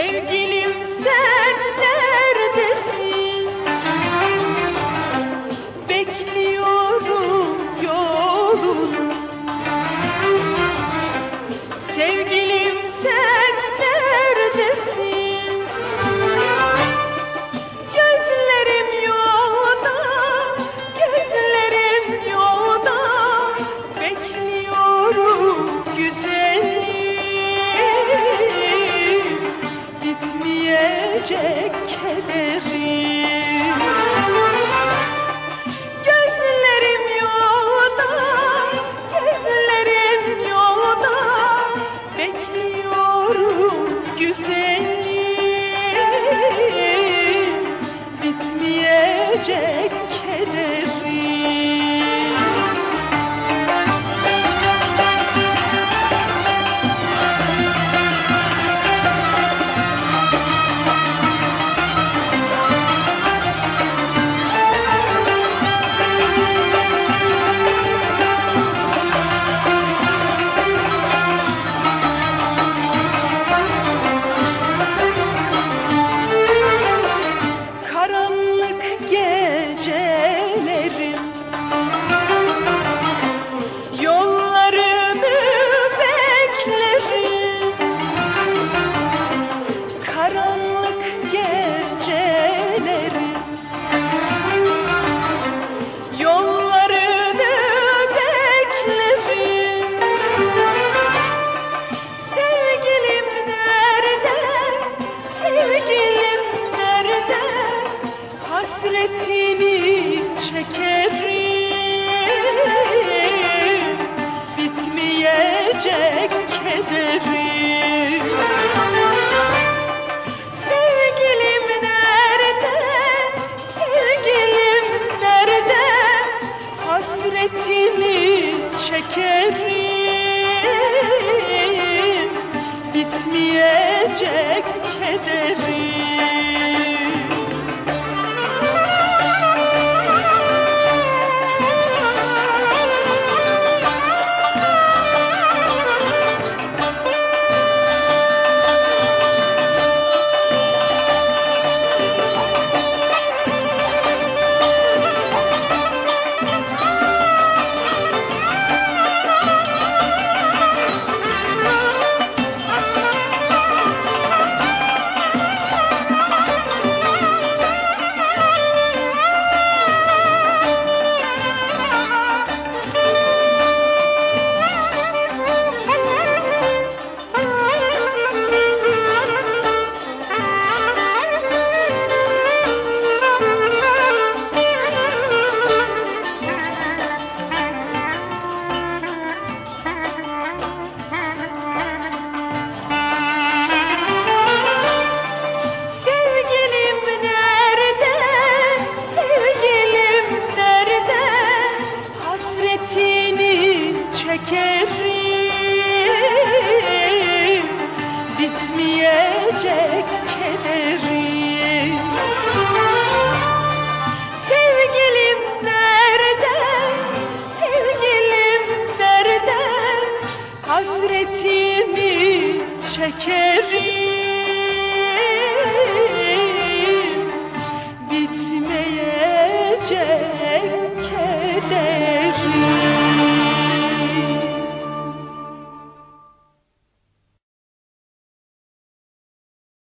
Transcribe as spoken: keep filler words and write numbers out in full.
Sevgilim sen neredesin? Bekliyorum yolunu. Sevgilim sen neredesin? Gözlerim yolda, gözlerim yolda. Bekliyorum güzelim. Bitmeyecek kederim. Gözlerim yolda, gözlerim yolda. Bekliyorum güzelim. Bitmeyecek kederim. Karanlık gecelerim yollarını beklerim. Karanlık gecelerim yollarını beklerim. Sevgilim nerede? Sevgilim nerede? Hasretini çekerim. Bitmeyecek kederim. Sevgilim nerede? Sevgilim nerede? Hasretini çekerim. Bitmeyecek kederim.